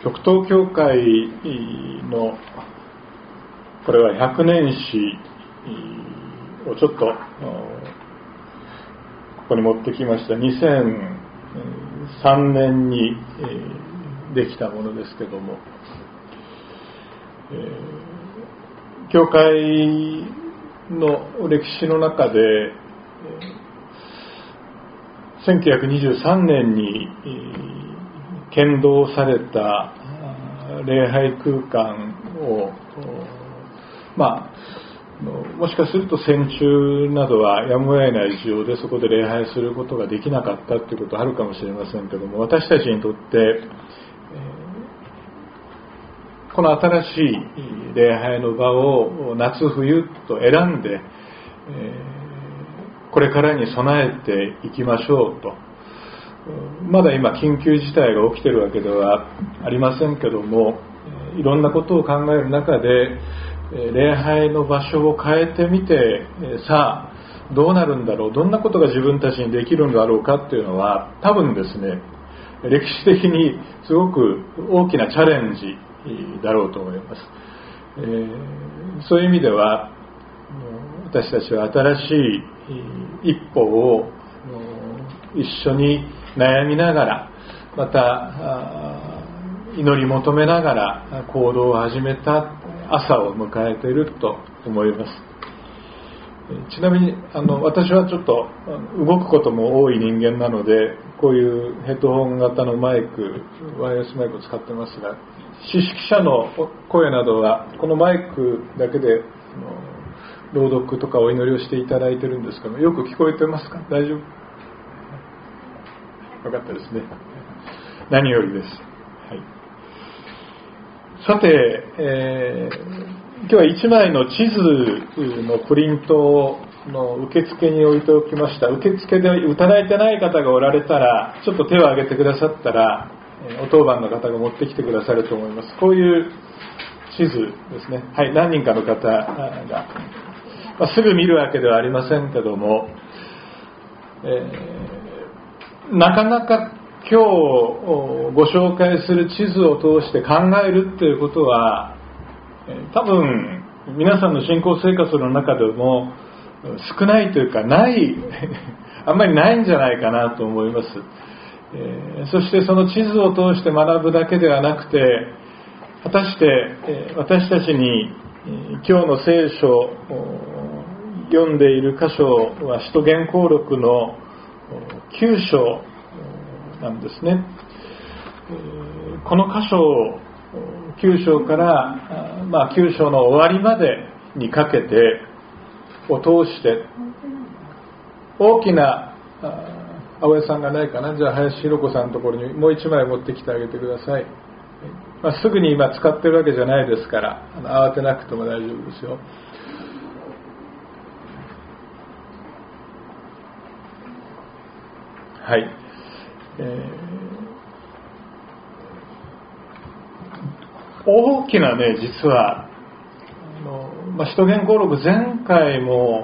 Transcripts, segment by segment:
極東教会のこれは100年史をちょっとここに持ってきました。2003年にできたものですけども、教会の歴史の中で1923年に建造された礼拝空間を、もしかすると戦中などはやむを得ない事情でそこで礼拝することができなかったということはあるかもしれませんけども、私たちにとってこの新しい礼拝の場を夏冬と選んでこれからに備えていきましょうと。まだ今緊急事態が起きているわけではありませんけども、いろんなことを考える中で礼拝の場所を変えてみて、さあどうなるんだろう、どんなことが自分たちにできるんだろうかっていうのは、多分ですね、歴史的にすごく大きなチャレンジだろうと思います。そういう意味では私たちは新しい一歩を一緒に悩みながら、また祈り求めながら行動を始めた朝を迎えていると思います。ちなみに私はちょっと動くことも多い人間なので、こういうヘッドホン型のマイク、ワイヤレスマイクを使ってますが、司式者の声などはこのマイクだけで朗読とかお祈りをしていただいているんですけど、よく聞こえてますか？大丈夫？よかったですね。何よりです。はい、さて、今日は1枚の地図のプリントの受付に置いておきました。受付でいただいてない方がおられたら、ちょっと手を挙げてくださったら、お当番の方が持ってきてくださると思います。こういう地図ですね。はい、何人かの方が、すぐ見るわけではありませんけども、なかなか今日ご紹介する地図を通して考えるっていうことは、多分皆さんの信仰生活の中でも少ないというかないあんまりないんじゃないかなと思います。そしてその地図を通して学ぶだけではなくて、果たして私たちに今日の聖書を読んでいる箇所は使徒言行録の9章なんですね。この箇所を9章から、9章の終わりまでにかけてを通して大きな青江さんがないかな、じゃあ林弘子さんのところにもう一枚持ってきてあげてください。すぐに今使ってるわけじゃないですから慌てなくても大丈夫ですよ。はい、大きなね、実は使徒言行録前回も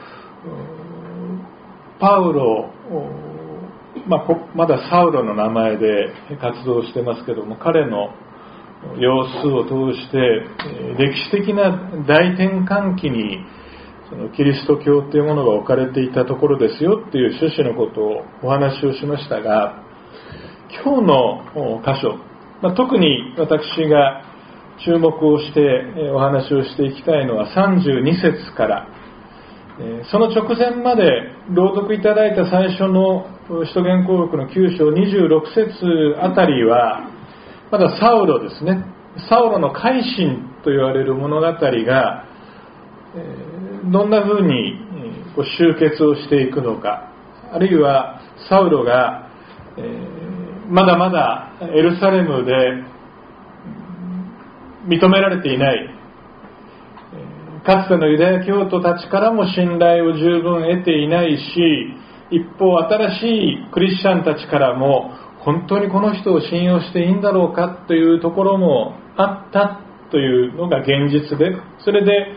パウロ、まだサウロの名前で活動してますけども、彼の様子を通して歴史的な大転換期にそのキリスト教というものが置かれていたところですよっていう趣旨のことをお話をしましたが、今日の箇所、特に私が注目をしてお話をしていきたいのは32節から、その直前まで朗読いただいた最初の使徒言行録の9章26節あたりはまだサウロですね、サウロの改心と言われる物語がどんな風に集結をしていくのか、あるいはサウロがまだまだエルサレムで認められていない、かつてのユダヤ教徒たちからも信頼を十分得ていないし、一方新しいクリスチャンたちからも本当にこの人を信用していいんだろうかというところもあったというのが現実で、それで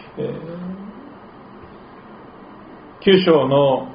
9章の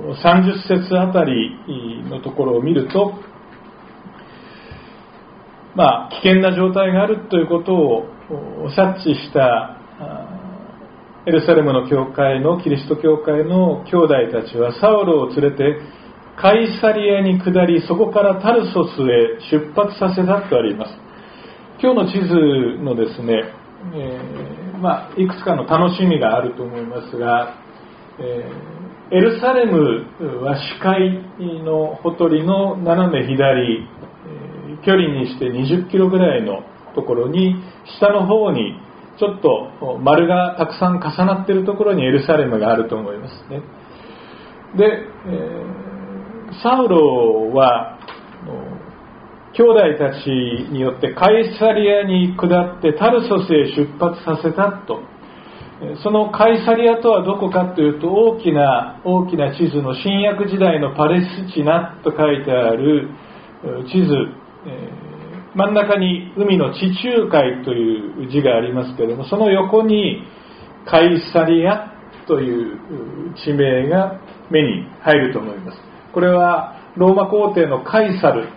30節あたりのところを見ると、 危険な状態があるということを察知したエルサレムの教会のキリスト教会の兄弟たちはサウロを連れてカイサリアに下り、そこからタルソスへ出発させたとあります。今日の地図のですね、いくつかの楽しみがあると思いますが、エルサレムは視界のほとりの斜め左、距離にして20キロぐらいのところに、下の方にちょっと丸がたくさん重なっているところにエルサレムがあると思いますね。で、サウロは兄弟たちによってカイサリアに下ってタルソスへ出発させたと。そのカイサリアとはどこかというと、大きな地図の新約時代のパレスチナと書いてある地図、真ん中に海の地中海という字がありますけれども、その横にカイサリアという地名が目に入ると思います。これはローマ皇帝のカイサル、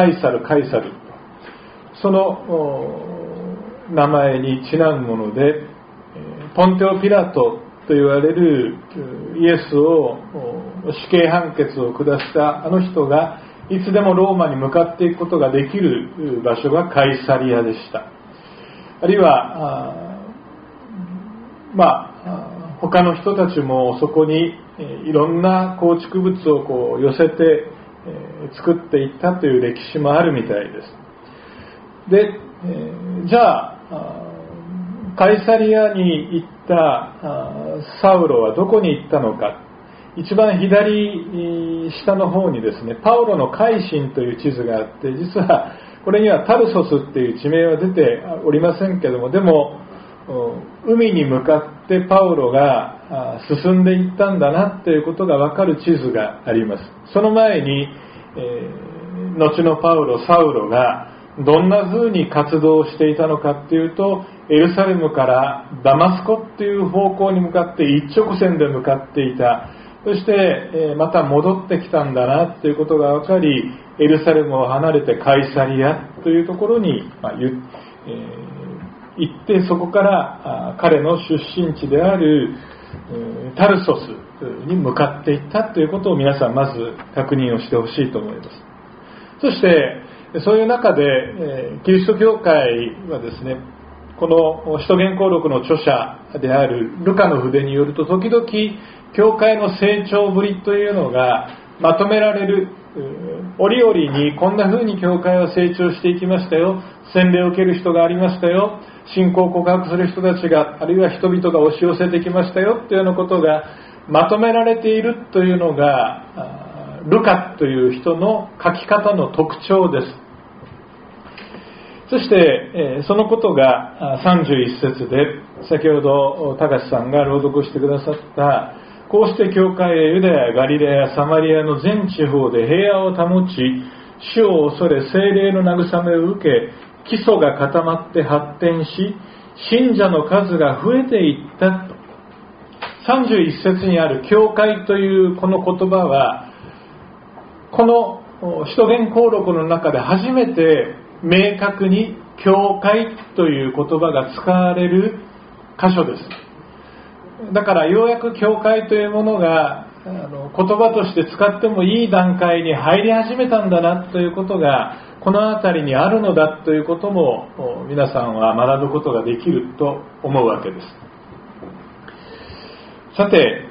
その名前にちなんむもので、ポンテオ・ピラトと言われるイエスを死刑判決を下したあの人がいつでもローマに向かっていくことができる場所がカイサリアでした。あるいは他の人たちもそこにいろんな構築物を寄せて作っていったという歴史もあるみたいです。で、じゃあカイサリアに行ったサウロはどこに行ったのか。一番左下の方にですね、パウロの改心という地図があって、実はこれにはタルソスっていう地名は出ておりませんけども、でも海に向かってパウロが進んでいったんだなということが分かる地図があります。その前に、後のサウロがどんな風に活動していたのかというと、エルサレムからダマスコという方向に向かって一直線で向かっていた。そしてまた戻ってきたんだなということが分かり、エルサレムを離れてカイサリアというところに行って、そこから彼の出身地であるタルソスに向かっていったということを皆さんまず確認をしてほしいと思います。そしてそういう中でキリスト教会はですね、この使徒言行録の著者であるルカの筆によると、時々教会の成長ぶりというのがまとめられる。折々にこんな風に教会は成長していきましたよ、洗礼を受ける人がありましたよ、信仰を告白する人たちが、あるいは人々が押し寄せてきましたよというようなことがまとめられているというのがルカという人の書き方の特徴です。そしてそのことが31節で、先ほど高橋さんが朗読してくださった、こうして教会へユダヤ、ガリラヤ、サマリアの全地方で平和を保ち、主を恐れ聖霊の慰めを受け、基礎が固まって発展し、信者の数が増えていったと。31節にある教会というこの言葉は、この使徒言行録の中で初めて明確に教会という言葉が使われる箇所です。だからようやく教会というものが言葉として使ってもいい段階に入り始めたんだなということがこの辺りにあるのだということも皆さんは学ぶことができると思うわけです。さて、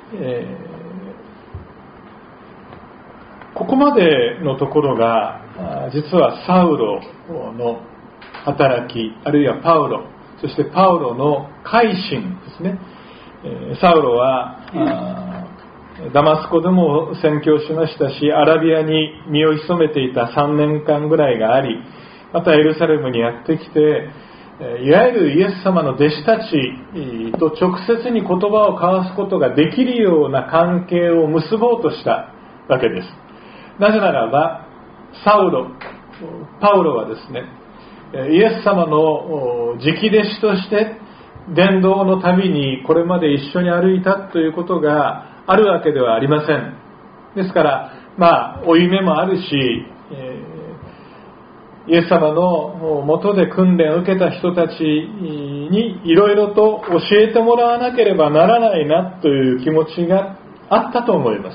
ここまでのところが実はサウロの働き、あるいはパウロ、そしてパウロの改心ですね。サウロはダマスコでも宣教しましたし、アラビアに身を潜めていた3年間ぐらいがあり、またエルサレムにやってきて、いわゆるイエス様の弟子たちと直接に言葉を交わすことができるような関係を結ぼうとしたわけです。なぜならばパウロはですね、イエス様の直弟子として伝道の旅にこれまで一緒に歩いたということがあるわけではありません。ですから負い目もあるし、 イエス様の下で訓練を受けた人たちにいろいろと教えてもらわなければならないなという気持ちがあったと思います。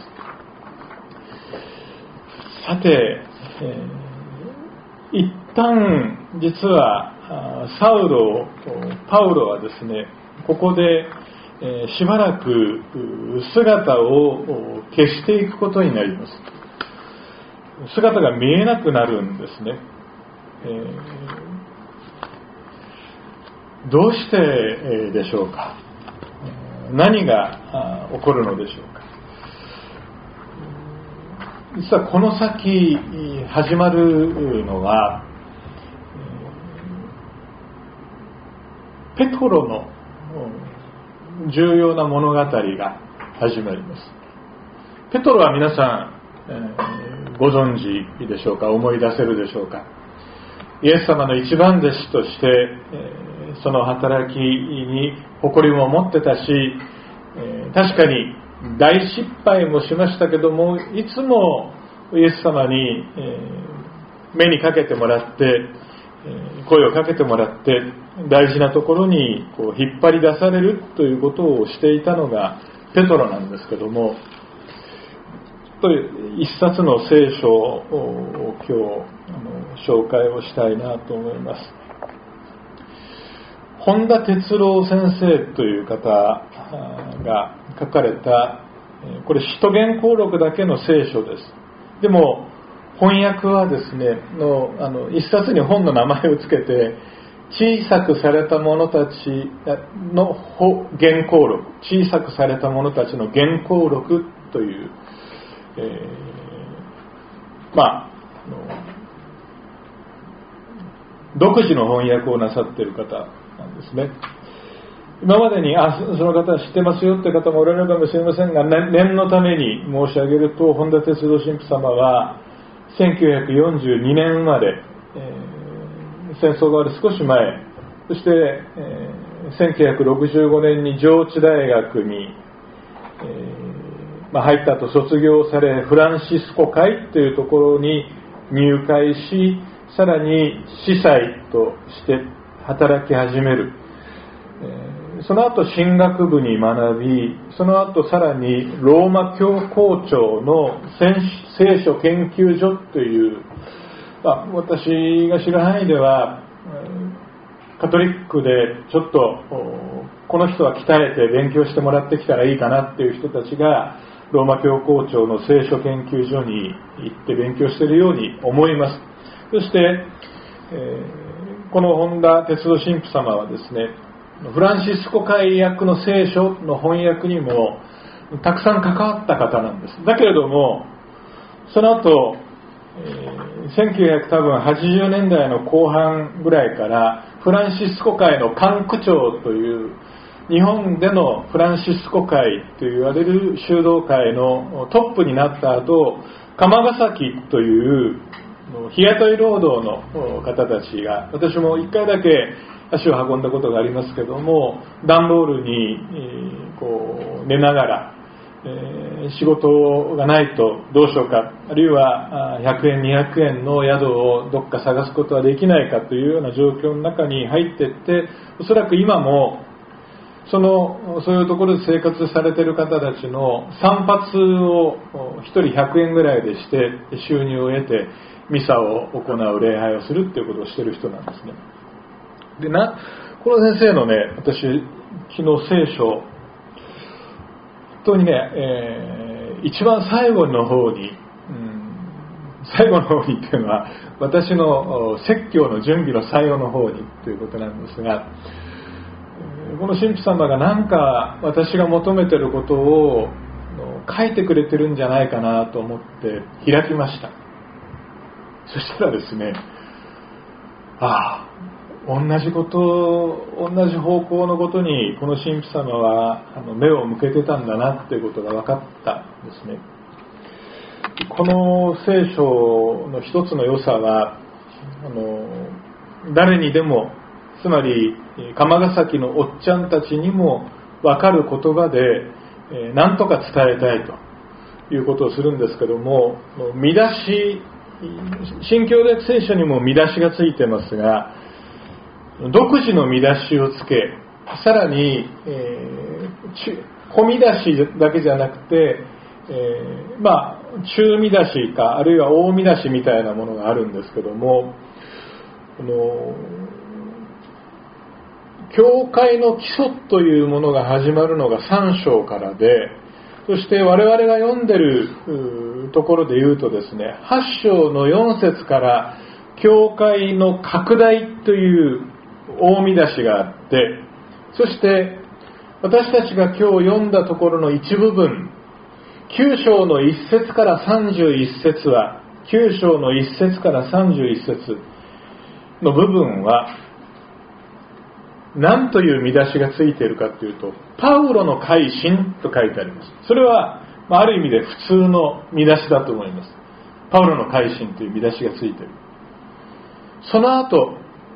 さて、一旦実はパウロはですね、ここでしばらく姿を消していくことになります。姿が見えなくなるんですね。どうしてでしょうか。何が起こるのでしょうか。実はこの先始まるのはペトロの重要な物語が始まります。ペトロは皆さん、ご存知でしょうか。思い出せるでしょうか。イエス様の一番弟子として、その働きに誇りも持ってたし、確かに大失敗もしましたけども、いつもイエス様に目にかけてもらって、声をかけてもらって大事なところにこう引っ張り出されるということをしていたのがペトロなんですけども、一冊の聖書を今日紹介をしたいなと思います。本田哲郎先生という方が書かれた、これ使徒言行録だけの聖書です。でも翻訳はですね、一冊に本の名前をつけて、小さくされた者たちの言行録、小さくされた者たちの言行録という、独自の翻訳をなさっている方なんですね。今までにその方は知ってますよという方もおられるかもしれませんが、念のために申し上げると、本田哲郎神父様は1942年生まれ、戦争が終わる少し前、そして、1965年に上智大学に、入った後卒業され、フランシスコ会というところに入会し、さらに司祭として働き始める。その後神学部に学び、その後さらにローマ教皇庁の聖書研究所という、私が知る範囲ではカトリックでちょっとこの人は鍛えて勉強してもらってきたらいいかなっていう人たちがローマ教皇庁の聖書研究所に行って勉強しているように思います。そして、この本田哲郎神父様はですね、フランシスコ会訳の聖書の翻訳にもたくさん関わった方なんです。だけれどもその後、1980年代の後半ぐらいからフランシスコ会の管区長という日本でのフランシスコ会と言われる修道会のトップになった後、釜ヶ崎という日雇い労働の方たちが、私も一回だけ足を運んだことがありますけども、段ボールに寝ながら、仕事がないとどうしようか、あるいは100円200円の宿をどっか探すことはできないかというような状況の中に入っていって、おそらく今もそういうところで生活されている方たちの散髪を1人100円ぐらいでして収入を得てミサを行う、礼拝をするっていうことをしている人なんですね。でこの先生のね、私昨日聖書本当にね、一番最後の方に、最後の方にっていうのは私の説教の準備の最後の方にということなんですが、この神父様が何か私が求めていることを書いてくれてるんじゃないかなと思って開きました。そしたらですね、同じ方向のことにこの神父様は目を向けてたんだなっていうことが分かったんですね。この聖書の一つの良さは誰にでも、つまり釜ヶ崎のおっちゃんたちにも分かる言葉で何とか伝えたいということをするんですけども、見出し新共同訳聖書にも見出しがついてますが、独自の見出しをつけ、さらに、小見出しだけじゃなくて、中見出しかあるいは大見出しみたいなものがあるんですけども、教会の基礎というものが始まるのが3章からで、そして我々が読んでるところで言うとですね、8章の4節から教会の拡大という大見出しがあって、そして私たちが今日読んだところの一部分、9章の1節から31節は、9章の1節から31節の部分は何という見出しがついているかというと、パウロの改心と書いてあります。それはある意味で普通の見出しだと思います。パウロの改心という見出しがついている。その後、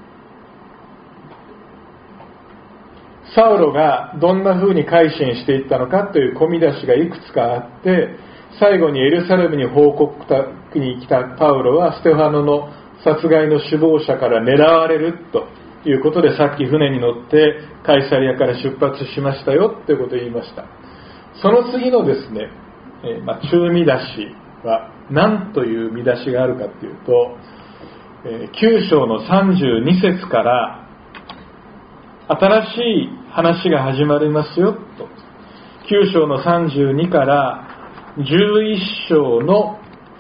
サウロがどんな風に改心していったのかという小見出しがいくつかあって、最後にエルサレムに報告に来たパウロはステファノの殺害の首謀者から狙われるということで、さっき船に乗ってカイサリアから出発しましたよということを言いました。その次のですね、中見出しは何という見出しがあるかというと、9章の32節から新しい話が始まりますよと、9章の32から11章の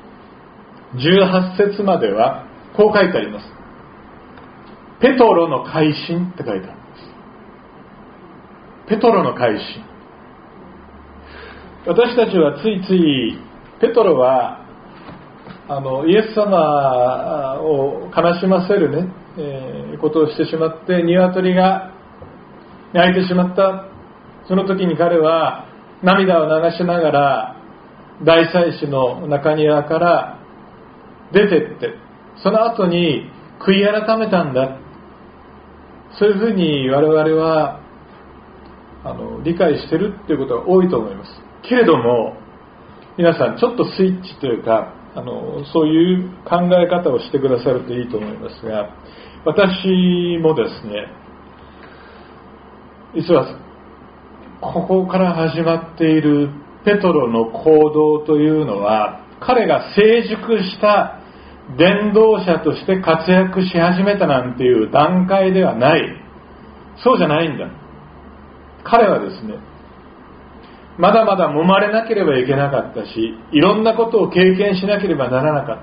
18節まではこう書いてあります。ペトロの改心って書いてあるんです。ペトロの改心。私たちはついついペトロはイエス様を悲しませるね、ことをしてしまって鶏が鳴いてしまった。その時に彼は涙を流しながら大祭司の中庭から出てって、その後に悔い改めたんだ。そういうふうに我々は理解してるっていうことが多いと思います。けれども皆さんちょっとスイッチというかそういう考え方をしてくださるといいと思いますが、私もですね、実はここから始まっているペトロの行動というのは、彼が成熟した伝道者として活躍し始めたなんていう段階ではない。そうじゃないんだ。彼はですね、まだまだ揉まれなければいけなかったし、いろんなことを経験しなければならなかった。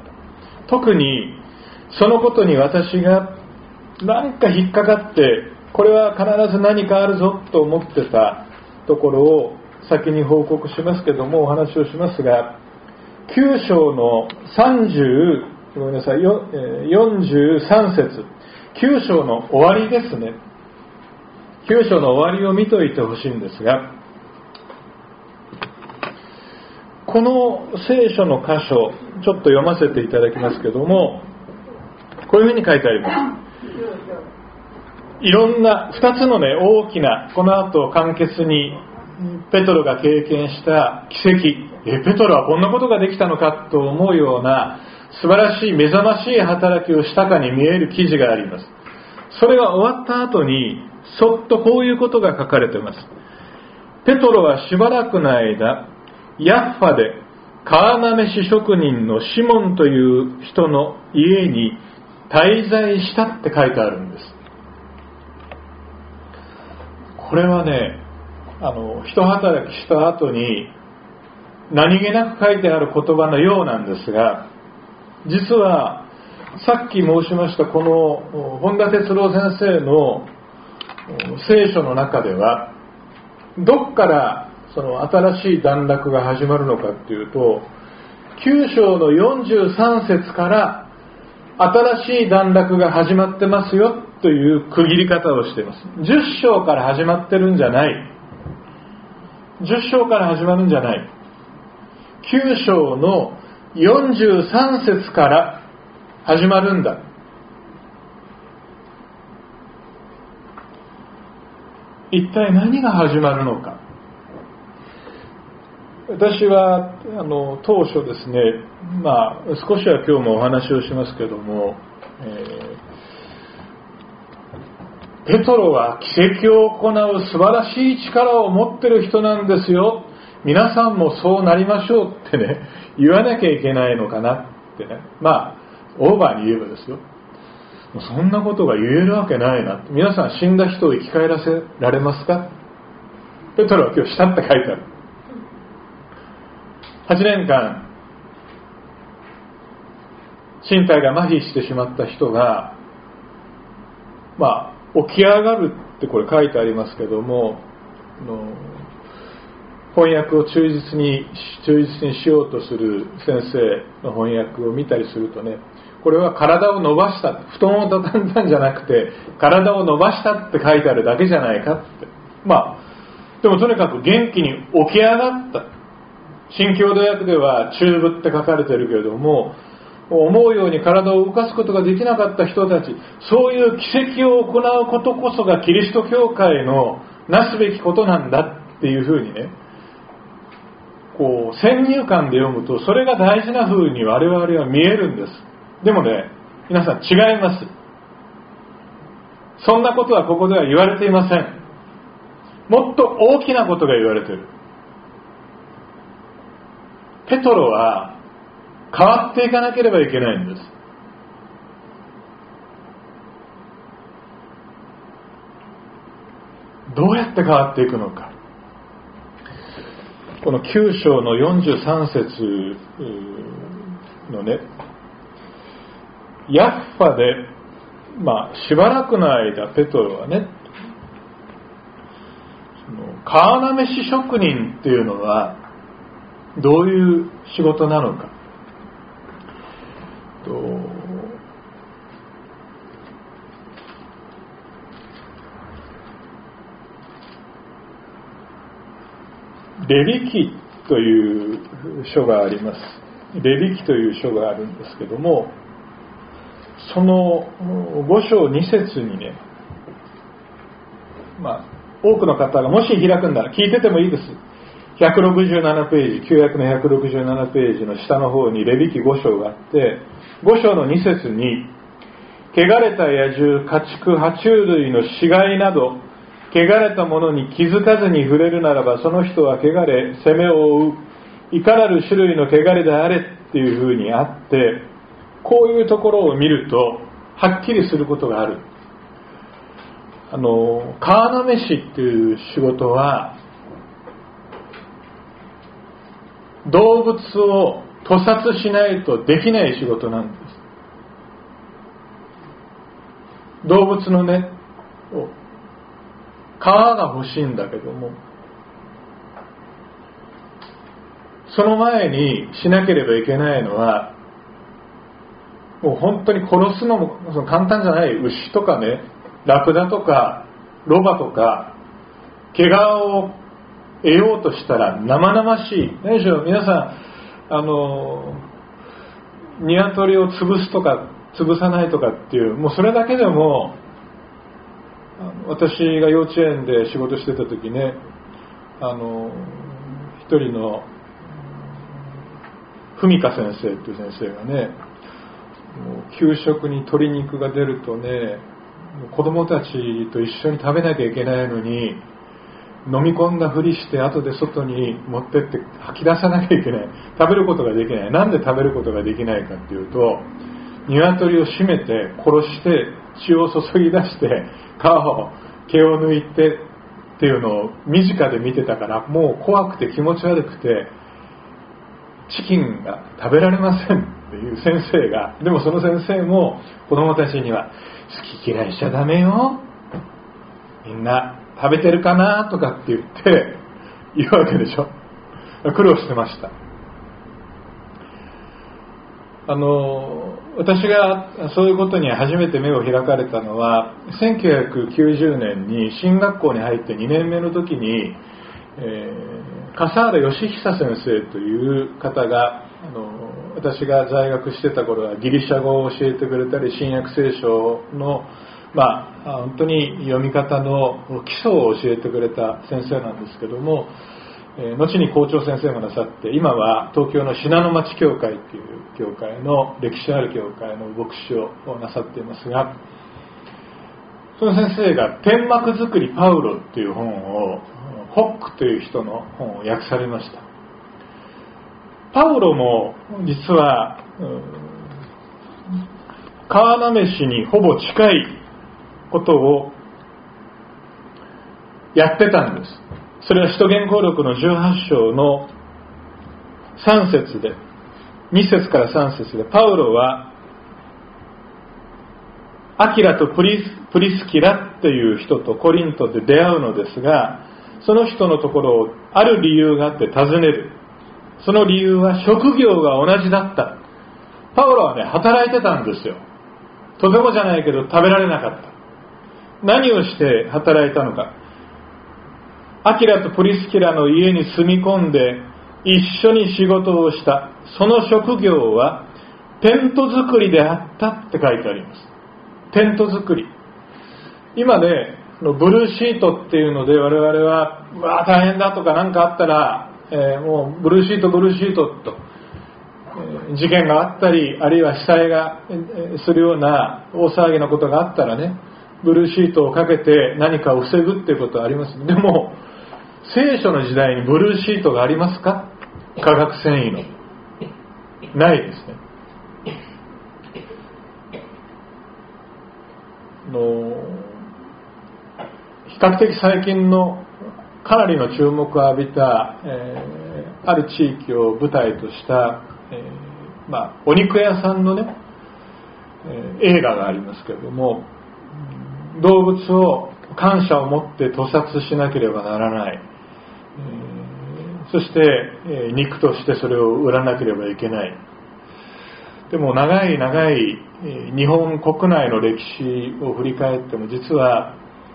特にそのことに私が何か引っかかって、これは必ず何かあるぞと思ってたところを先に報告しますけども、お話をしますが、9章の43節、9章の終わりですね。9章の終わりを見といてほしいんですが、この聖書の箇所ちょっと読ませていただきますけども、こういうふうに書いてあります。いろんな2つのね、大きなこの後簡潔にペトロが経験した奇跡、ペトロはこんなことができたのかと思うような素晴らしい目覚ましい働きをしたかに見える記事があります。それが終わった後にそっとこういうことが書かれています。ペトロはしばらくの間ヤッファで皮なめし職人のシモンという人の家に滞在したって書いてあるんです。これはね、一働きした後に何気なく書いてある言葉のようなんですが、実はさっき申しましたこの本田哲郎先生の聖書の中では、どっからその新しい段落が始まるのかっていうと、9章の43節から新しい段落が始まってますよという区切り方をしています。10章から始まってるんじゃない。10章から始まるんじゃない。9章の43節から始まるんだ。一体何が始まるのか。 私は当初ですね、少しは今日もお話をしますけども、ペトロは奇跡を行う素晴らしい力を持っている人なんですよ、皆さんもそうなりましょうってね、言わなきゃいけないのかなってね、オーバーに言えばですよ、そんなことが言えるわけないなって。皆さん死んだ人を生き返らせられますか？ペトロは今日したって書いてある。8年間身体が麻痺してしまった人が起き上がるってこれ書いてありますけども、翻訳を忠実にしようとする先生の翻訳を見たりするとね、これは体を伸ばした、布団を畳んだんじゃなくて体を伸ばしたって書いてあるだけじゃないかって。でもとにかく元気に起き上がった。新共同訳では中部って書かれているけれども、思うように体を動かすことができなかった人たち、そういう奇跡を行うことこそがキリスト教会のなすべきことなんだっていうふうにね、先入観で読むとそれが大事なふうに我々は見えるんです。でもね、皆さん違います。そんなことはここでは言われていません。もっと大きなことが言われている。ペトロは変わっていかなければいけないんです。どうやって変わっていくのか。この9章の43節のね、ヤッファでしばらくの間ペトロはね、川なめし職人っていうのはどういう仕事なのか。レビ記という書があります。レビ記という書があるんですけども、その5章2節にね、多くの方がもし開くんだら聞いててもいいです。167ページ、旧約の167ページの下の方にレビ記5章があって、5章の2節に、汚れた野獣、家畜、爬虫類の死骸など、汚れたものに気づかずに触れるならば、その人は汚れ、責めを負う。いかなる種類の汚れであれっていうふうにあって、こういうところを見ると、はっきりすることがある。川なめしっていう仕事は、動物を屠殺しないとできない仕事なんです。動物のね、皮が欲しいんだけども、その前にしなければいけないのは、もう本当に殺すのも簡単じゃない。牛とかね、ラクダとかロバとか、毛皮を得ようとしたら生々しい。何でしょう、皆さん鶏を潰すとか潰さないとかっていう、もうそれだけでも、私が幼稚園で仕事してた時ね、一人の文香先生っていう先生がね、もう給食に鶏肉が出るとね、子供たちと一緒に食べなきゃいけないのに、飲み込んだふりして後で外に持ってって吐き出さなきゃいけない。食べることができない。なんで食べることができないかっていうと、鶏を締めて殺して血を注ぎ出して毛を抜いてっていうのを身近で見てたから、もう怖くて気持ち悪くてチキンが食べられませんっていう先生が、でもその先生も子供たちには好き嫌いしちゃダメよ、みんな食べてるかなとかって言って言うわけでしょ。苦労してました。私がそういうことに初めて目を開かれたのは1990年に進学校に入って2年目の時に、笠原義久先生という方が私が在学してた頃はギリシャ語を教えてくれたり、新約聖書の本当に読み方の基礎を教えてくれた先生なんですけども、 後に校長先生もなさって、今は東京の信濃町教会という教会の、歴史ある教会の牧師をなさっていますが、その先生が天幕作りパウロという本を、ホックという人の本を訳されました。パウロも実は川なめしにほぼ近いことをやってたんです。それは使徒言行録の18章の3節で、2節から3節で、パウロはアキラとプリスキラっていう人とコリントで出会うのですが、その人のところをある理由があって訪ねる。その理由は職業が同じだった。パウロはね、働いてたんですよ。とてもじゃないけど食べられなかった。何をして働いたのか。アキラとプリスキラの家に住み込んで一緒に仕事をした。その職業はテント作りであったって書いてあります。テント作り。今ね、ブルーシートっていうので我々は大変だとか何かあったら、もうブルーシートと、事件があったり、あるいは被災がするような大騒ぎのことがあったらね、ブルーシートをかけて何かを防ぐっていうことはあります。でも聖書の時代にブルーシートがありますか？化学繊維の。ないですね。比較的最近のかなりの注目を浴びた、ある地域を舞台とした、お肉屋さんのね、映画がありますけれども、動物を感謝を持って屠殺しなければならない、そして、肉としてそれを売らなければいけない。でも長い日本国内の歴史を振り返っても、実は、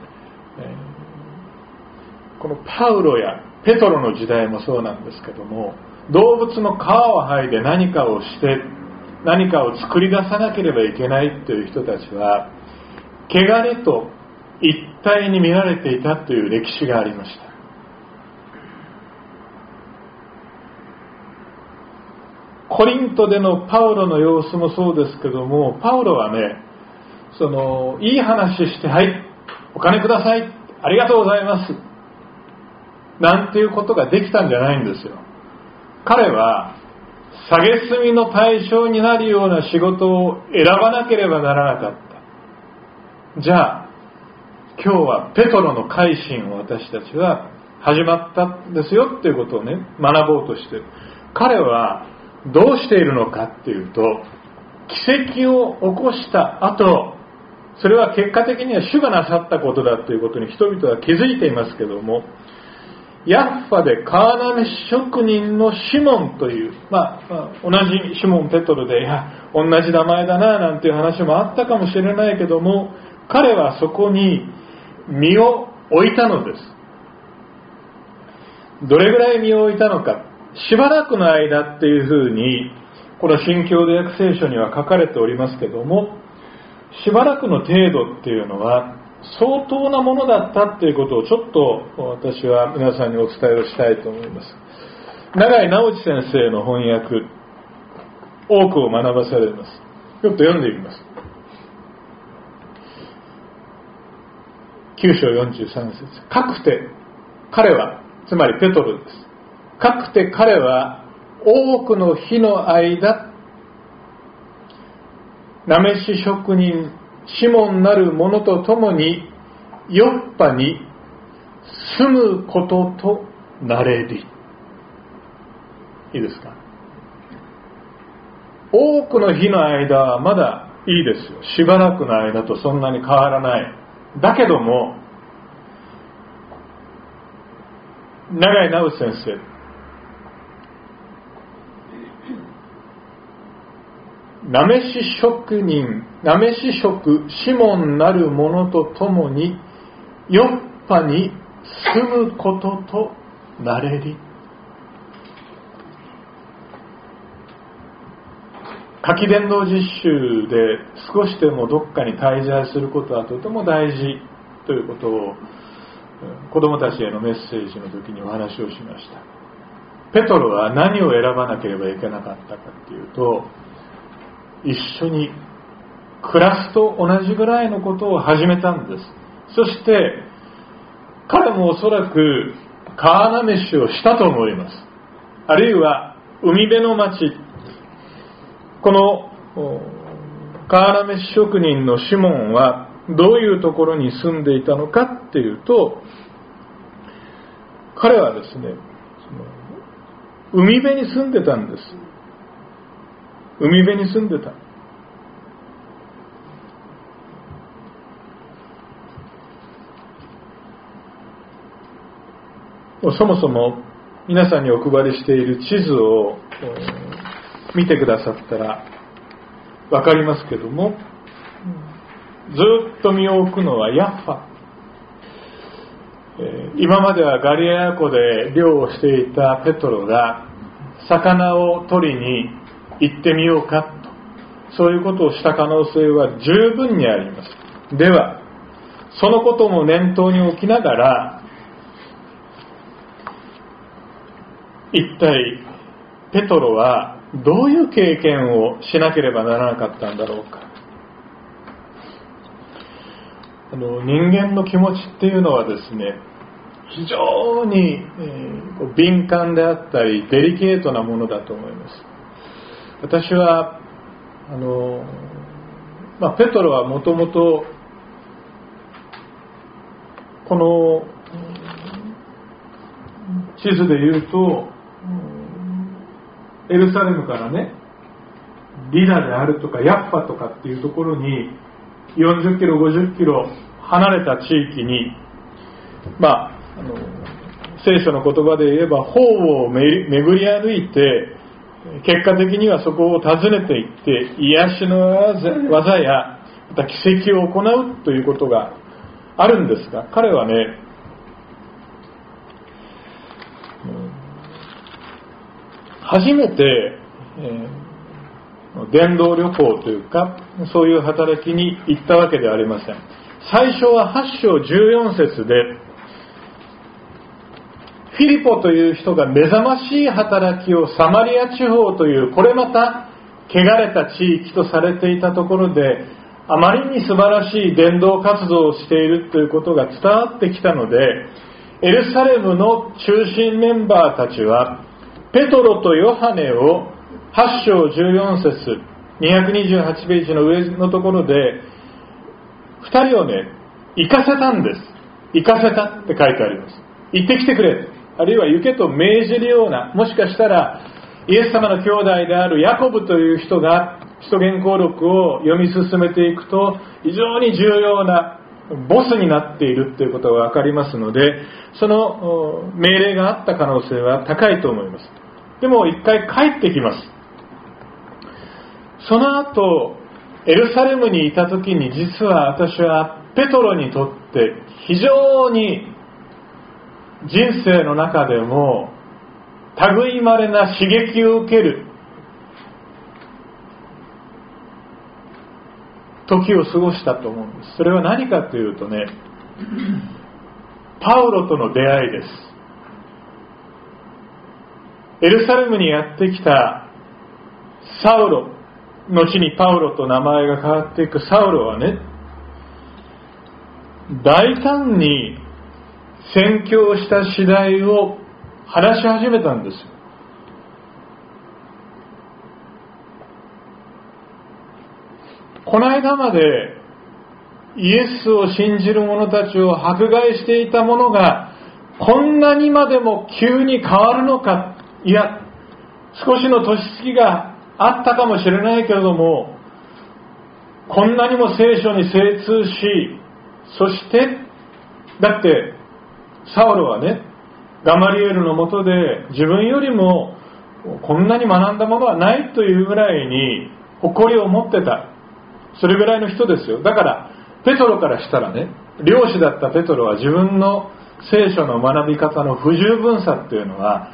このパウロやペトロの時代もそうなんですけども、動物の皮を剥いで何かをして何かを作り出さなければいけないという人たちは、汚れと一体に見られていたという歴史がありました。コリントでのパウロの様子もそうですけども、パウロはね、いい話して、はい、お金ください、ありがとうございますなんていうことができたんじゃないんですよ。彼は蔑みの対象になるような仕事を選ばなければならなかった。じゃあ今日はペトロの改心を私たちは始まったんですよっていうことをね、学ぼうとしている。彼はどうしているのかっていうと、奇跡を起こした後、それは結果的には主がなさったことだということに人々は気づいていますけども、ヤッファで川なめ職人のシモンという、同じシモン・ペトロで、同じ名前だななんていう話もあったかもしれないけども、彼はそこに身を置いたのです。どれぐらい身を置いたのか、しばらくの間っていうふうにこの新共同訳聖書には書かれておりますけども、しばらくの程度っていうのは相当なものだったっていうことをちょっと私は皆さんにお伝えをしたいと思います。永井直樹先生の翻訳、多くを学ばされます。ちょっと読んでみます。9章43節。かくて彼は、つまりペトロです。かくて彼は多くの日の間、なめし職人シモンなる者と共にヨッパに住むこととなれり。いいですか。多くの日の間はまだいいですよ。しばらくの間とそんなに変わらない。だけども、永井直先生、なめし職人、なめし職シモンなる者と共にヨッパに住むこととなれり。夏季伝道実習で少しでもどっかに滞在することはとても大事ということを子供たちへのメッセージの時にお話をしました。ペトロは何を選ばなければいけなかったかっていうと、一緒に暮らすと同じぐらいのことを始めたんです。そして彼もおそらくカーナ飯をしたと思います。あるいは海辺の町、このカーナ飯職人のシモンはどういうところに住んでいたのかっていうと、彼はですね、海辺に住んでたんです。海辺に住んでた。そもそも皆さんにお配りしている地図を見てくださったらわかりますけども、ずっと身を置くのはヤッファ。今まではガリラヤ湖で漁をしていたペトロが魚を取りに行ってみようかと、そういうことをした可能性は十分にあります。ではそのことも念頭に置きながら、一体ペトロはどういう経験をしなければならなかったんだろうか。人間の気持ちっていうのはですね、非常に敏感であったりデリケートなものだと思います。私はペトロはもともとこの地図で言うとエルサレムからね、リダであるとかヤッファとかっていうところに40キロ50キロ離れた地域に、聖書の言葉で言えば方を巡り歩いて、結果的にはそこを訪ねていって癒しの技やまた奇跡を行うということがあるんですが、彼はね、初めて、伝道旅行というかそういう働きに行ったわけではありません。最初は8章14節で、フィリポという人が目覚ましい働きをサマリア地方というこれまた汚れた地域とされていたところであまりに素晴らしい伝道活動をしているということが伝わってきたので、エルサレムの中心メンバーたちはペトロとヨハネを8章14節228ページの上のところで2人をね行かせたんです。行かせたって書いてあります。行ってきてくれ、あるいは行けと命じるような、もしかしたらイエス様の兄弟であるヤコブという人が使徒言行録を読み進めていくと非常に重要なボスになっているということが分かりますので、その命令があった可能性は高いと思います。でも一回帰ってきます。その後エルサレムにいた時に、実は私はペトロにとって非常に人生の中でも類いまれな刺激を受ける時を過ごしたと思うんです。それは何かというとね、パウロとの出会いです。エルサレムにやってきたサウロ、後にパウロと名前が変わっていくサウロはね、大胆に宣教した次第を話し始めたんですよ。この間までイエスを信じる者たちを迫害していたものがこんなにまでも急に変わるのか。いや、少しの年月があったかもしれないけれども、こんなにも聖書に精通し、そしてだってサウロはね、ガマリエルのもとで自分よりもこんなに学んだものはないというぐらいに誇りを持ってた、それぐらいの人ですよ。だからペトロからしたらね、漁師だったペトロは自分の聖書の学び方の不十分さっていうのは、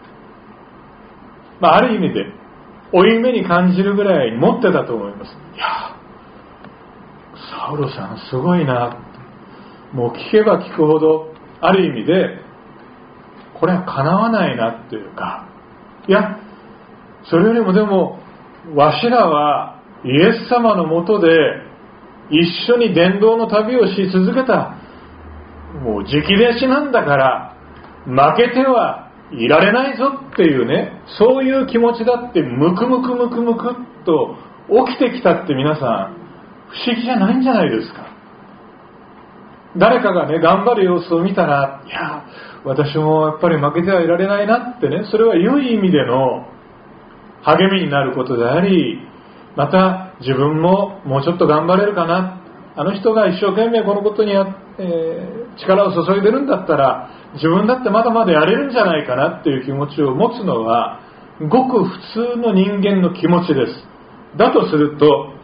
ある意味で負い目に感じるぐらい持ってたと思います。いや、サウロさんすごいな、もう聞けば聞くほどある意味でこれはかなわないなっていうか、いやそれよりもでもわしらはイエス様のもとで一緒に伝道の旅をし続けたもう直弟子なんだから負けてはいられないぞっていうね、そういう気持ちだってムクムクムクムクっと起きてきたって皆さん不思議じゃないんじゃないですか。誰かがね頑張る様子を見たら、いや私もやっぱり負けてはいられないなってね、それは良い意味での励みになることであり、また自分ももうちょっと頑張れるかな、あの人が一生懸命このことに力を注いでるんだったら自分だってまだまだやれるんじゃないかなっていう気持ちを持つのはごく普通の人間の気持ちです。だとすると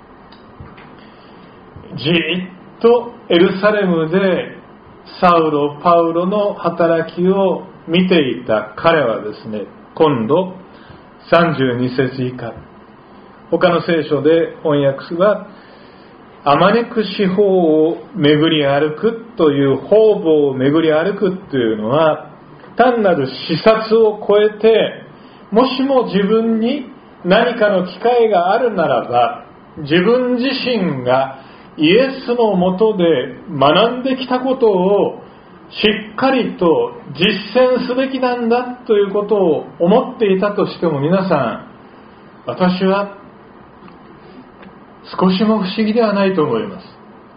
じっとエルサレムでサウロ・パウロの働きを見ていた彼はですね、今度32節以下、他の聖書で翻訳はあまねく四方を巡り歩くという方々を巡り歩くというのは単なる視察を超えて、もしも自分に何かの機会があるならば自分自身がイエスのもとで学んできたことをしっかりと実践すべきなんだということを思っていたとしても、皆さん私は少しも不思議ではないと思います。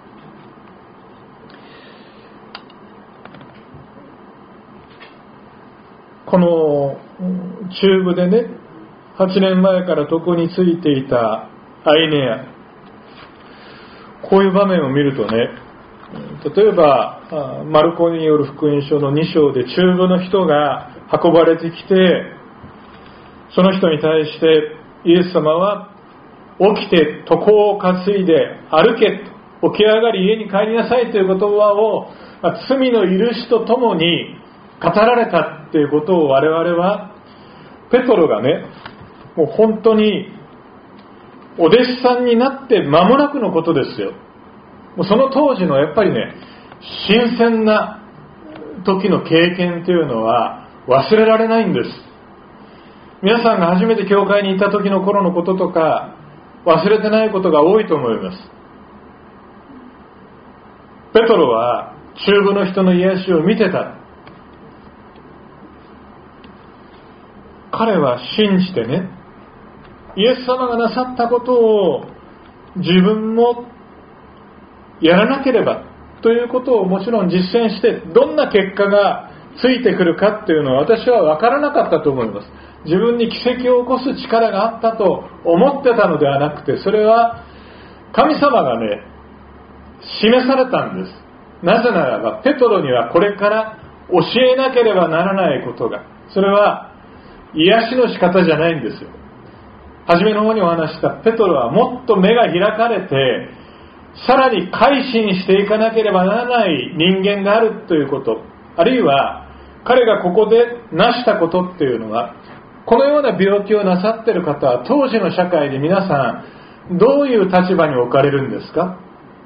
この中部でね8年前から床についていたアイネア、こういう場面を見るとね、例えばマルコによる福音書の2章で中部の人が運ばれてきて、その人に対してイエス様は起きて床を担いで歩けと、起き上がり家に帰りなさいという言葉を罪の許しとともに語られたっていうことを我々は、ペトロがねもう本当にお弟子さんになって間もなくのことですよ。もうその当時のやっぱりね新鮮な時の経験というのは忘れられないんです。皆さんが初めて教会に行った時の頃のこととか忘れてないことが多いと思います。ペトロは中部の人の癒しを見てた。彼は信じてね、イエス様がなさったことを自分もやらなければということをもちろん実践して、どんな結果がついてくるかっていうのは私は分からなかったと思います。自分に奇跡を起こす力があったと思ってたのではなくて、それは神様がね示されたんです。なぜならばペトロにはこれから教えなければならないことが、それは癒しの仕方じゃないんですよ。初めの方にお話したペトロはもっと目が開かれて、さらに改心していかなければならない人間があるということ、あるいは彼がここで成したことっていうのは、このような病気をなさっている方は当時の社会で皆さんどういう立場に置かれるんですか？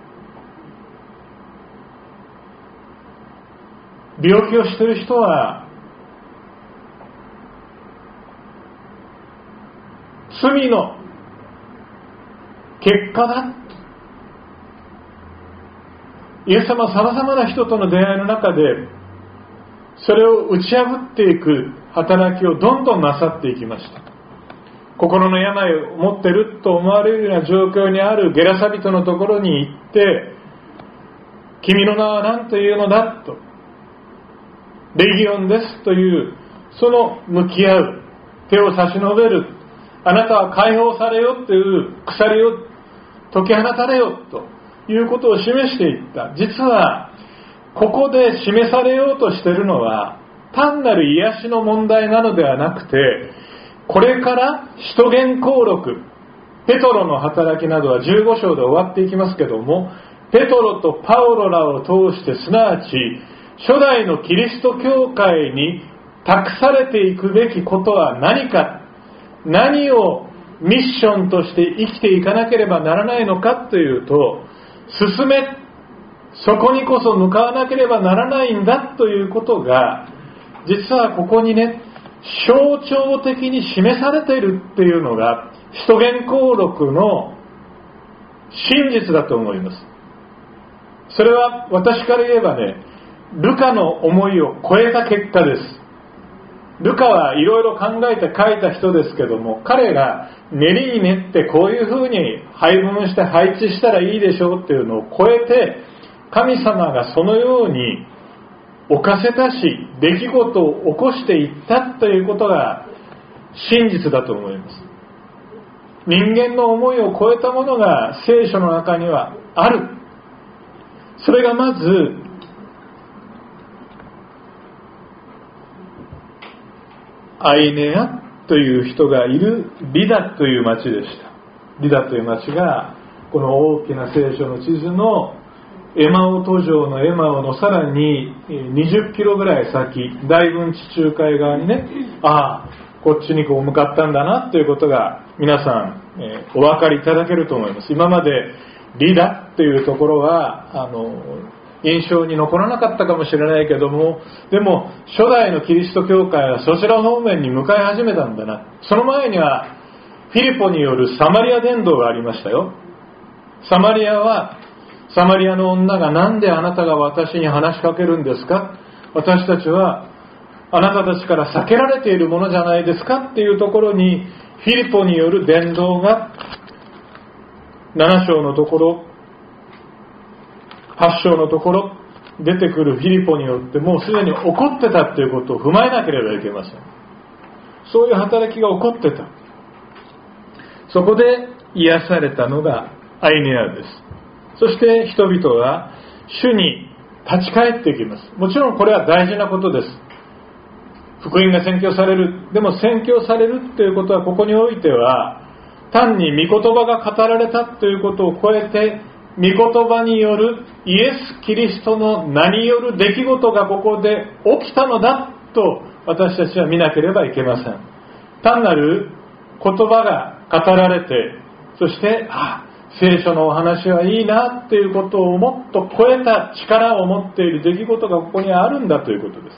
病気をしている人は罪の結果だ。イエス様はさまざまな人との出会いの中でそれを打ち破っていく働きをどんどんなさっていきました。心の病を持っていると思われるような状況にあるゲラサ人のところに行って、君の名は何というのだと、レギオンですという、その向き合う、手を差し伸べる、あなたは解放されよという鎖を解き放たれよということを示していった。実はここで示されようとしているのは単なる癒しの問題なのではなくて、これから使徒言行録、ペトロの働きなどは15章で終わっていきますけども、ペトロとパウロらを通して、すなわち初代のキリスト教会に託されていくべきことは何か、何をミッションとして生きていかなければならないのかというと、進めそこにこそ向かわなければならないんだということが、実はここにね、象徴的に示されているっていうのが使徒言行録の真実だと思います。それは私から言えばね、ルカの思いを超えた結果です。ルカはいろいろ考えて書いた人ですけども、彼が練りに練ってこういうふうに配分して配置したらいいでしょうっていうのを超えて、神様がそのように犯せたし、出来事を起こしていったということが真実だと思います。人間の思いを超えたものが聖書の中にはある。それがまず、アイネアという人がいるリダという町でした。リダという町がこの大きな聖書の地図のエマオ途上のエマオのさらに20キロぐらい先、大分地中海側にね、こっちにこう向かったんだなということが皆さん、お分かりいただけると思います。今までリダというところは印象に残らなかったかもしれないけども、でも初代のキリスト教会はそちら方面に向かい始めたんだな。その前にはフィリポによるサマリア伝道がありましたよ。サマリアの女が、なんであなたが私に話しかけるんですか、私たちはあなたたちから避けられているものじゃないですかっていうところに、フィリポによる伝道が7章のところ、8章のところ出てくるフィリポによってもうすでに起こってたということを踏まえなければいけません。そういう働きが起こってた。そこで癒されたのがアイネアです。そして人々は主に立ち返っていきます。もちろんこれは大事なことです。福音が宣教される。でも宣教されるということは、ここにおいては単に御言葉が語られたということを超えて、御言葉によるイエス・キリストの名による出来事がここで起きたのだと私たちは見なければいけません。単なる言葉が語られて、そして聖書のお話はいいなということをもっと超えた力を持っている出来事がここにあるんだということです。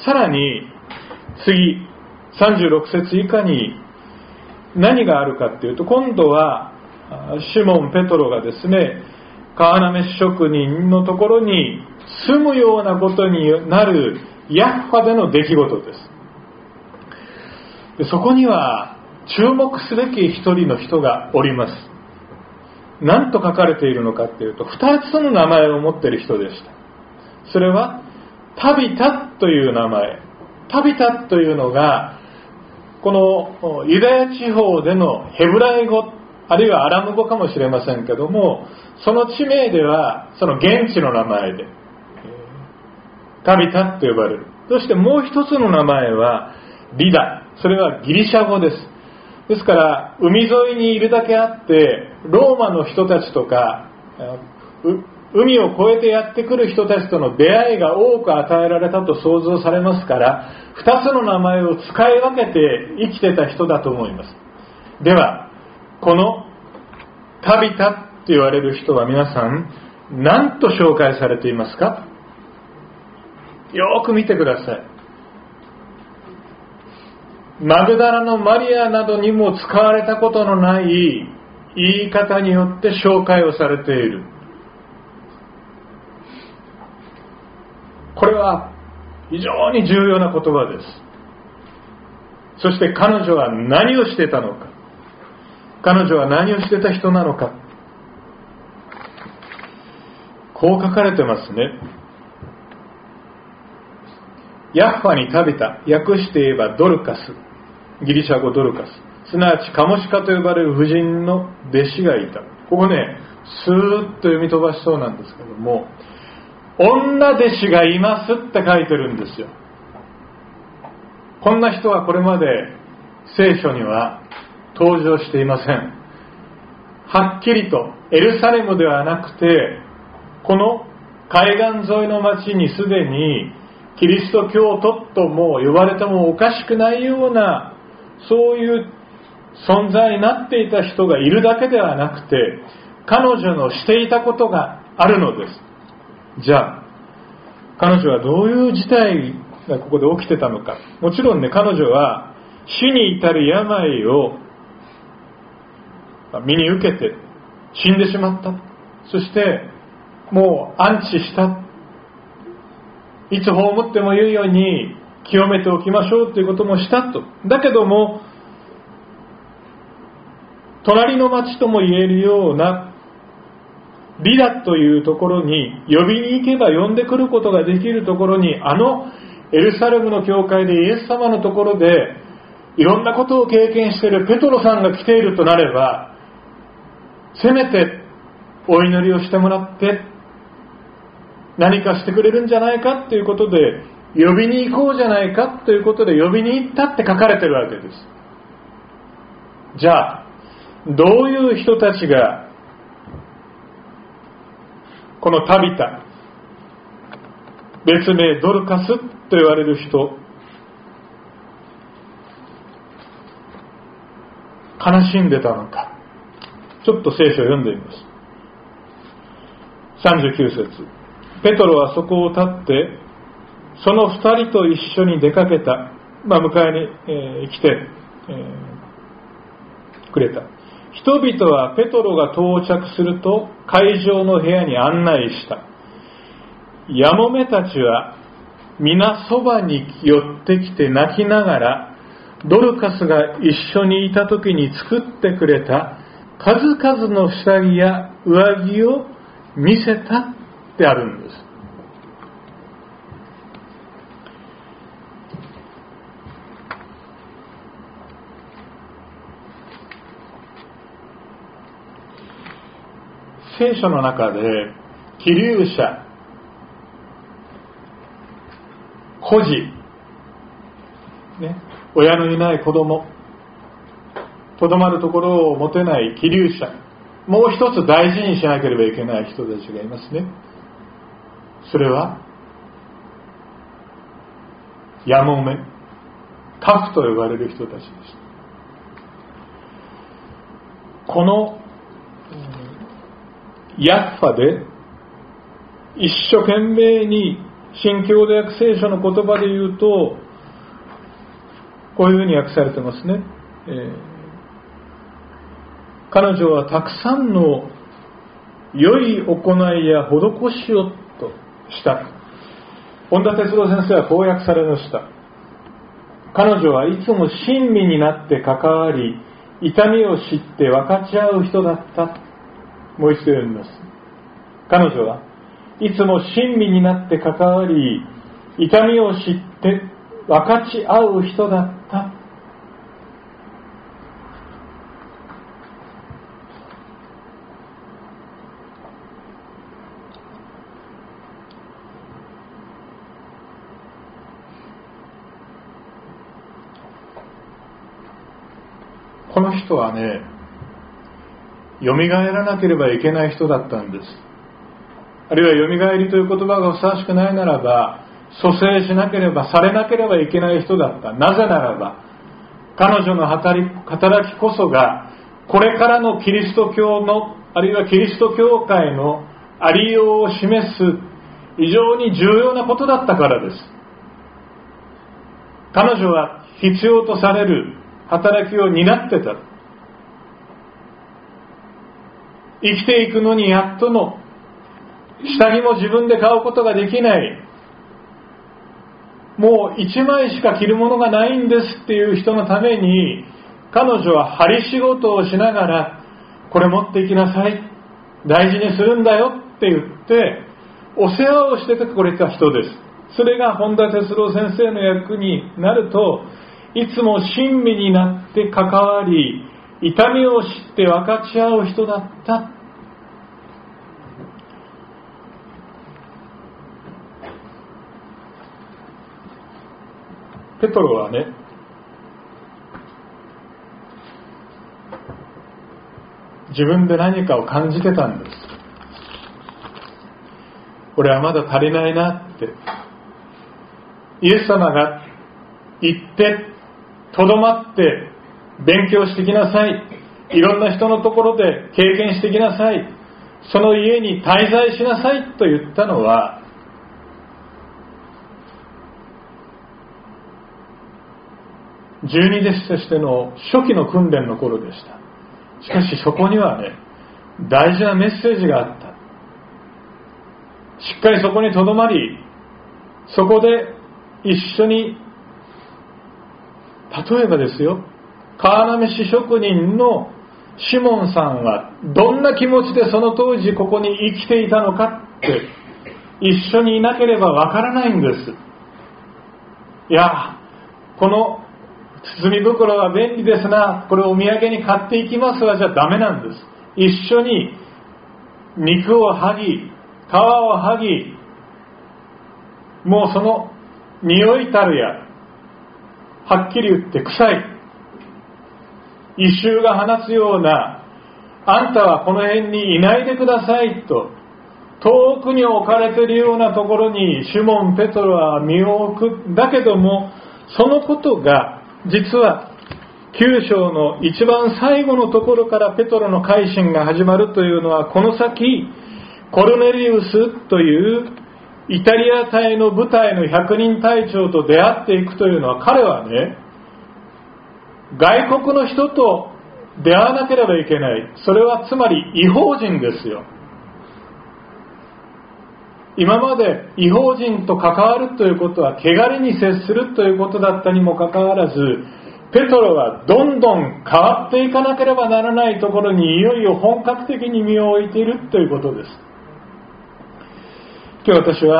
さらに次36節以下に何があるかというと、今度はシモン・ペトロがですね、川なめ職人のところに住むようなことになるヤッファでの出来事です。でそこには注目すべき一人の人がおります。何と書かれているのかというと、2つの名前を持っている人でした。それはタビタという名前。タビタというのがこのユダヤ地方でのヘブライ語、あるいはアラム語かもしれませんけども、その地名ではその現地の名前でタビタと呼ばれる。そしてもう一つの名前はリダ。それはギリシャ語です。ですから海沿いにいるだけあって、ローマの人たちとか海を越えてやってくる人たちとの出会いが多く与えられたと想像されますから、2つの名前を使い分けて生きてた人だと思います。ではこのタビタと言われる人は皆さん何と紹介されていますか？よく見てください。マグダラのマリアなどにも使われたことのない言い方によって紹介をされている。これは非常に重要な言葉です。そして彼女は何をしてたのか、彼女は何をしてた人なのか、こう書かれてますね。ヤッファにタビタ、訳して言えばドルカス、ギリシャ語ドルカス、すなわちカモシカと呼ばれる婦人の弟子がいた。ここね、スーッと読み飛ばしそうなんですけども、女弟子がいますって書いてるんですよ。こんな人はこれまで聖書には登場していません。はっきりとエルサレムではなくて、この海岸沿いの町にすでにキリスト教徒とも呼ばれてもおかしくないような、そういう存在になっていた人がいるだけではなくて、彼女のしていたことがあるのです。 じゃあ彼女はどういう事態がここで起きてたのか。もちろんね、彼女は死に至る病を身に受けて死んでしまった。そしてもう安置した。いつ葬ってもよいように清めておきましょうということもしたと。だけども隣の町とも言えるようなリダというところに呼びに行けば呼んでくることができるところに、エルサレムの教会でイエス様のところでいろんなことを経験しているペトロさんが来ているとなれば、せめてお祈りをしてもらって何かしてくれるんじゃないかということで呼びに行こうじゃないかということで呼びに行ったって書かれているわけです。じゃあどういう人たちがこのタビタ、別名ドルカスと言われる人、悲しんでたのか。ちょっと聖書を読んでみます。39節、ペトロはそこを立ってその二人と一緒に出かけた。迎えに、来て、くれた。人々はペトロが到着すると会場の部屋に案内した。やもめたちは皆そばに寄ってきて泣きながら、ドルカスが一緒にいた時に作ってくれた数々の下着や上着を見せたってあるんです。聖書の中で寄留者、孤児、親のいない子供、とどまるところを持てない寄留者、もう一つ大事にしなければいけない人たちがいますね。それはやもめ、タフと呼ばれる人たちです。このヤッファで一生懸命に新共同訳聖書の言葉で言うとこういうふうに訳されてますね。彼女はたくさんの良い行いや施しをとした。本田哲郎先生はこう訳されました。彼女はいつも親身になって関わり、痛みを知って分かち合う人だった。もう一度読みます。彼女はいつも親身になって関わり、痛みを知って分かち合う人だった。この人はね、よみがえらなければいけない人だったんです。あるいはよみがえりという言葉がふさわしくないならば、蘇生しなければされなければいけない人だった。なぜならば彼女の働きこそがこれからのキリスト教の、あるいはキリスト教会のありようを示す非常に重要なことだったからです。彼女は必要とされる働きを担ってた。生きていくのにやっとの、下着も自分で買うことができない、もう一枚しか着るものがないんですっていう人のために、彼女は針仕事をしながら、これ持っていきなさい、大事にするんだよって言ってお世話をしてくれた人です。それが本田哲郎先生の役になると、いつも親身になって関わり、痛みを知って分かち合う人だった。ペトロはね、自分で何かを感じてたんです。俺はまだ足りないなって。イエス様が行ってとどまって勉強してきなさい、いろんな人のところで経験してきなさい、 その家に滞在しなさいと言ったのは、十二弟子としての初期の訓練の頃でした。しかしそこにはね、大事なメッセージがあった。しっかりそこにとどまり、そこで一緒に、例えばですよ、川なめし職人のシモンさんはどんな気持ちでその当時ここに生きていたのかって一緒にいなければわからないんです。いや、この包み袋は便利ですな、これをお土産に買っていきますわじゃダメなんです。一緒に肉を剥ぎ、皮を剥ぎ、もうその匂いたるや、はっきり言って臭い、異臭が放つような、あんたはこの辺にいないでくださいと、遠くに置かれているようなところにシモン・ペトロは身を置く。だけども、そのことが実は9章の一番最後のところからペトロの改心が始まるというのは、この先コルネリウスというイタリア隊の部隊の100人隊長と出会っていくというのは、彼はね、外国の人と出会わなければいけない。それはつまり異邦人ですよ。今まで異邦人と関わるということは汚れに接するということだったにもかかわらず、ペトロはどんどん変わっていかなければならないところにいよいよ本格的に身を置いているということです。今日私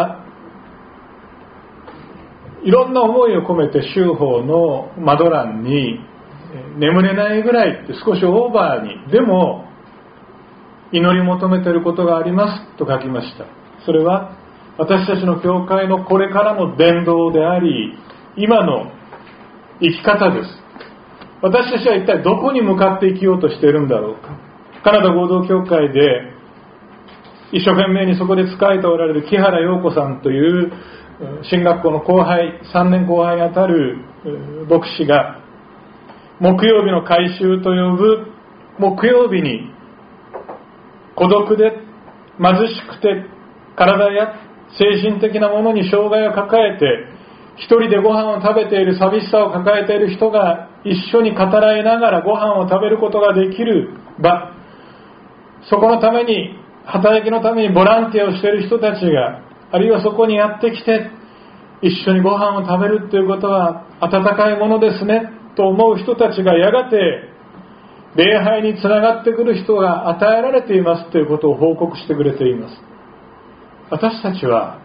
はいろんな思いを込めて修法の窓欄に眠れないぐらいって少しオーバーに、でも祈り求めていることがありますと書きました。それは私たちの教会のこれからの伝道であり、今の生き方です。私たちは一体どこに向かって生きようとしているんだろうか。カナダ合同教会で一生懸命にそこで仕えておられる木原陽子さんという進学校の後輩、3年後輩にあたる牧師が、木曜日の改宗と呼ぶ木曜日に孤独で貧しくて体や精神的なものに障害を抱えて一人でご飯を食べている寂しさを抱えている人が一緒に語らいながらご飯を食べることができる場、そこのために働きのためにボランティアをしている人たちが、あるいはそこにやってきて一緒にご飯を食べるということは温かいものですねと思う人たちがやがて礼拝につながってくる人が与えられていますということを報告してくれています。私たちは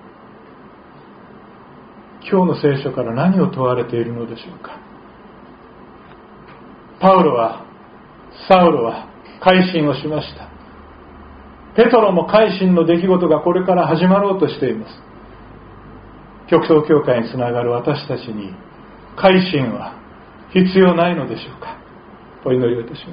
今日の聖書から何を問われているのでしょうか。サウロは改心をしました。ペトロも改心の出来事がこれから始まろうとしています。極東教会につながる私たちに改心は必要ないのでしょうか。お祈りをいたします。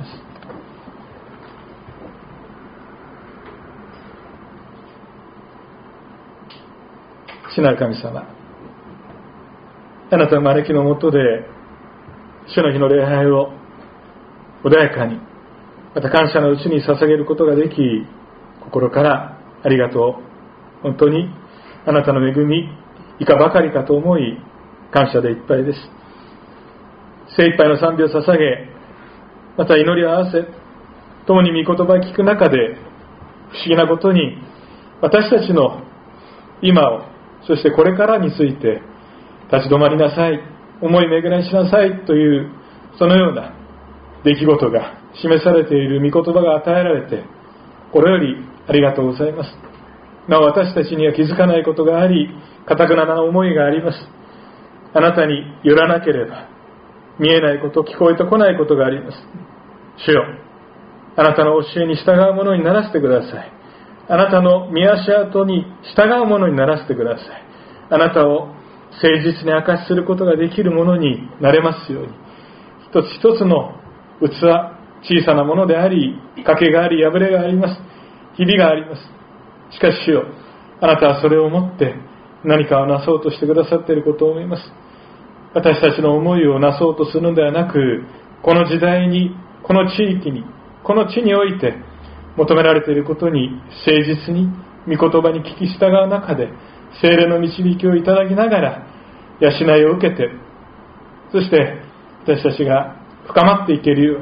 父なる神様、あなたの招きのもとで主の日の礼拝を穏やかに、また感謝のうちに捧げることができ、心からありがとう。本当にあなたの恵みいかばかりかと思い、感謝でいっぱいです。精一杯の賛美を捧げ、また祈りを合わせ、共に御言葉を聞く中で、不思議なことに私たちの今を、そしてこれからについて立ち止まりなさい、思い巡らしなさいという、そのような出来事が示されている御言葉が与えられて、心よりありがとうございます。なお私たちには気づかないことがあり、堅くなな思いがあります。あなたによらなければ見えないこと、聞こえてこないことがあります。主よ、あなたの教えに従うものにならせてください。あなたの御足跡に従うものにならせてください。あなたを誠実に証しすることができるものになれますように。一つ一つの器、小さなものであり、欠けがあり、破れがあります。ひびがあります。しかし主よ、あなたはそれをもって何かをなそうとしてくださっていることを思います。私たちの思いをなそうとするのではなく、この時代に、この地域に、この地において、 求められていることに誠実に御言葉に聞き従う中で聖霊の導きをいただきながら養いを受けて、そして私たちが深まっていけるように、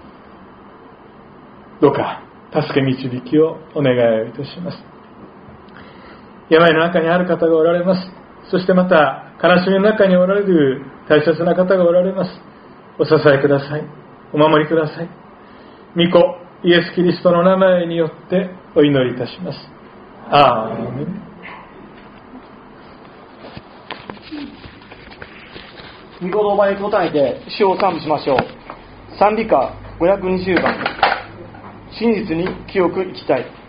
どうか助け導きをお願いをいたします。病の中にある方がおられます。そしてまた悲しみの中におられる大切な方がおられます。お支えください。お守りください。御子イエス・キリストの名前によってお祈りいたします。アーメン。 御言葉に答えて主を賛美しましょう。賛美歌520番、真実に清く生きたい。